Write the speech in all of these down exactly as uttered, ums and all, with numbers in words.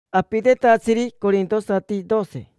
Apite tatsiri Corinto sati doce.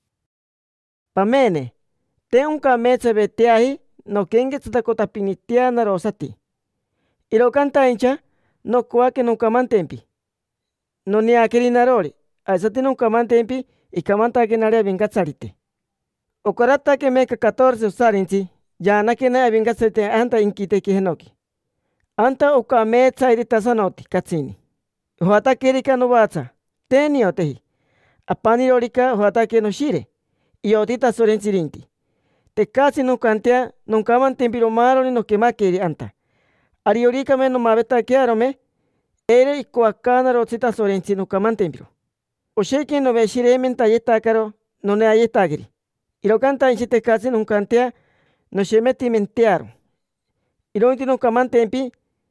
Pamene, te un kametsa betiahi no kengetsuta kotapinitia narosati. Iro kantaincha no kuake nunca mantempi. No ni akiri narori, aisati nunca mantempi y kamantake nare vingatsarite. Okorata que meka catorce usarinchi, yana que na vingatsarite anta inkite kihenoki. Anta ukametsa irita sanoti katsini. Huata kirika no watsa, teni otehi. Apanirorika huata que no shire. Iotita sorenchirinti. Te casi no cantea, non caman tempiro maroni no que makiri anta. Ariorika me no mabeta kiarome, ere ikuakana rotsita sorenchi no caman tempiro. Osheki no veshire menta yetakaro, no ne ayetagiri. Irokanta inchite casi no cantea, no shemeti mentearo. Ironti no caman tempi,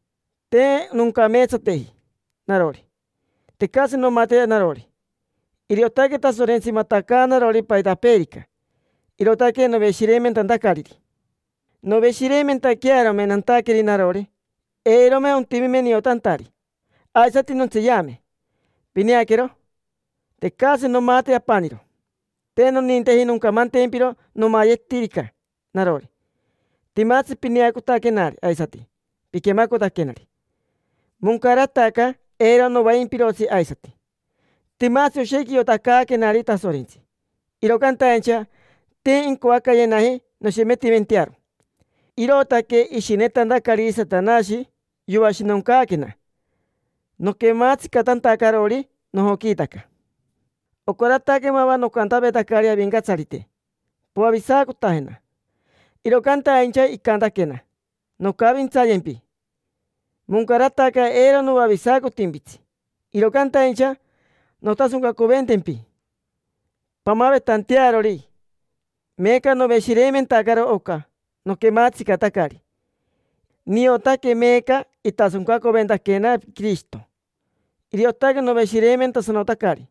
te nunca meza tehi, narori. Te casi no mate narori. Iriotake ta sorenchi mataka narori paita perika. Irotake no veshiremen tantakariri. No veshiremen takiarome nantakiri narori. Erome un timime niotantari. Aisati non se llame. Piniakero. Te casi no mate apaniro. Te no nintehi nunca mantempiro no mayetirika narori. Timatsi piniaku takenari aisati. Pikemako takenari. Munkarataka era no vaimpirosi aisati. Timatsi osheki yotaka kenari tasorinchi. Irokantaencha te inkoaka yenahi no shemeti ventiaro. Irotake ishinetanda kari satanashi yuashi nonkakena. No kematsi katantakarori no hokitaka. Okoratake mawa no kantabetakari avingatsarite. Puavisaku tahena. Irokantaencha ikantakena. No kavintsayempi. Munkarataka era no avisaku timbitsi. Irokantaencha no tasunka kuventempi. Pamave tantiarori. Meka no veshiremen takaro oka. No kematsi katakari. Niotake meka itasunka kuventakena Cristo. Iriotake no veshiremen tasanotakari.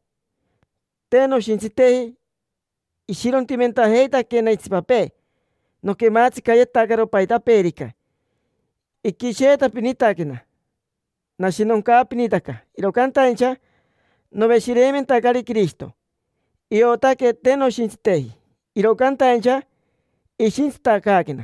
Te no shinchitehi. Ishirontimenta heitakena itsipape. No kematsi kayetakaro paita perika. Ikisheta pinitakena. Nashinonka pinitaka. Irokantaencha no veshiremen takari Cristo. Iotake te no shinchitehi. Irokantaencha ishinchitakakena.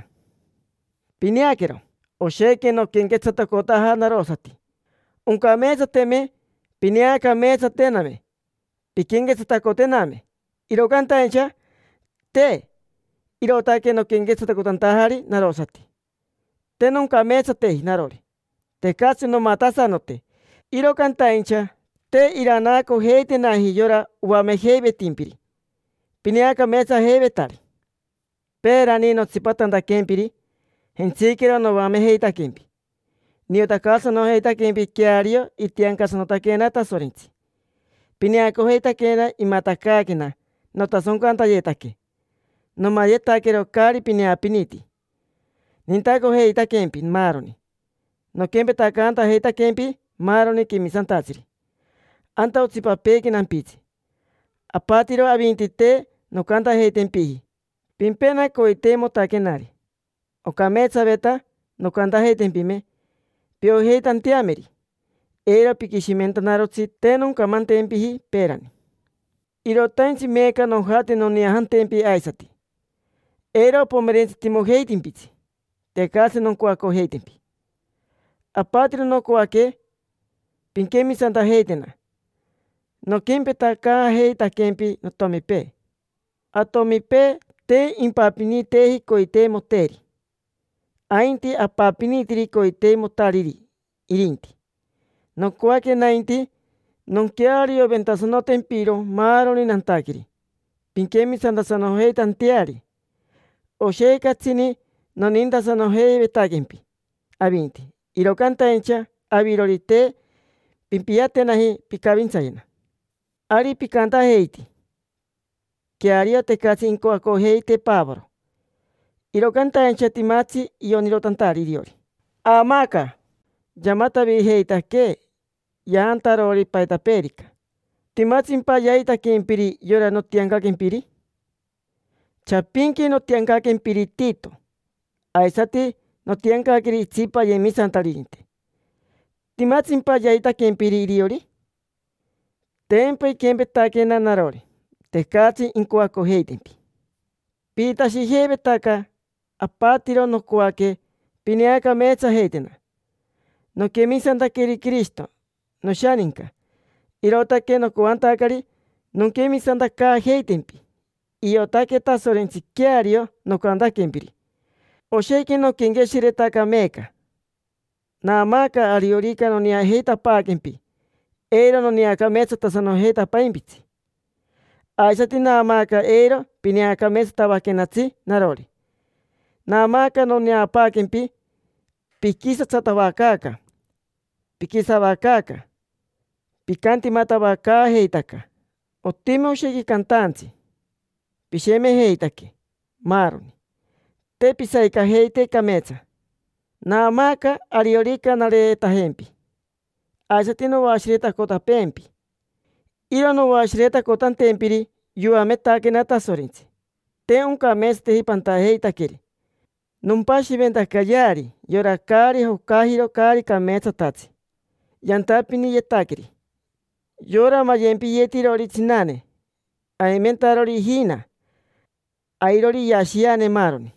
Piniakero. Osheke no kenketsatakotaha narosati. Unka mesa teme piniaka mesa tename. Pikinketsatakotename. Irokantaencha te irotake no kenketsatakodantahari narosati. Te nunca mesa tehi narori. Te casi no matasanote. Irokantaencha te iranako heitenahi yora uame heibe timpiri. Piniaka mesa heibetari. Perani no tsipatanda kempiri. Hentsikero no uame heita kempi. Niotakasa no heita kempi kiario itiankasa no takena tasorinchi. Piniako heita kena imatakakena. No tasonkanta yetake. No mayetakero kari pinia piniti. Nintako heita kempi maroni. No kempe takanta heita kempi maroni kimisantatsiri. Anta utsipapeki nampitsi. Apatiro avintite no kanta heitempihi. Pimpena koitemo takenari. Okametsa beta no kanta heitempime. Pio heitantiameri. Era pikishimenta narotsi te nunca mantempihi perani. Irotainchi meka no hati no niahantempi aisati. Era pomerensi timo heitimpitsi. Te casi non kuako heitempi. Apatiro no kuake pinkemi santa heitena. No kempe taka heita kempi no tomipe. Atomipe te impapini tehi koite moteri. Ainti apapini tiri koite motariri. Irinti. No kuake nainti non kiario ventasono tempiro maroni nantakiri. Pinkemi santa sano heitantiari. Oshe katsini no ninda sano hei betakempi. Avinti. Irokantaencha avirorite pimpiate nahi pikavintsayena. Ari pikanta heiti. Kiario te casi inkoako heite pavoro. Irokantaencha timatsi ionirotantari riori. Amaka. Yamata vi heita ke. Yahantarori paita perika. Timatsi mpa yaita kempiri yora no tianka kempiri. Chapinki no tianka kempiri tito. Aisati no tianka kiri tsipa yemisantaririnte. Timatsi mpa yaita kempiri riori. Tempe kempetake narori. Tekatsi inkuako heitempi. Pitasi hebetaka apatiro no kuake piniaka mecha heitena. No kemisandakeri Cristo. No shaninka. Irotake no kuantakari no kemisandaka heitempi. Iotake tasorensi kiario no kuandakempiri. Osheki no kengeshiretaka meka. Namaka ariorika no nia heita pakempi. Eiro no niaka mecha tasano heita paimpitsi. Aisati namaka eiro piniaka mecha tabakenatsi narori. Namaka no nia pakempi pikisa chatabakaka. Pikisa bakaka. Pikanti matabaka heitaka. Otime osheki kantansi. Pisheme heitake. Maroni. Te pisaika heite kamecha. Namaka ariorika nare tahempi. Aisati no washireta kota pempi. Iro no washireta kotan tempiri yuametake natasorinsi. Te unka mes te hipanta heitakeri. Numpashi venta kayari. Yorakari hokahiro kari kamecha tatsi. Yantapini yetakeri. Yora mayempi yetirori tsinane. Aimentarori hina. Airori yashiane maroni.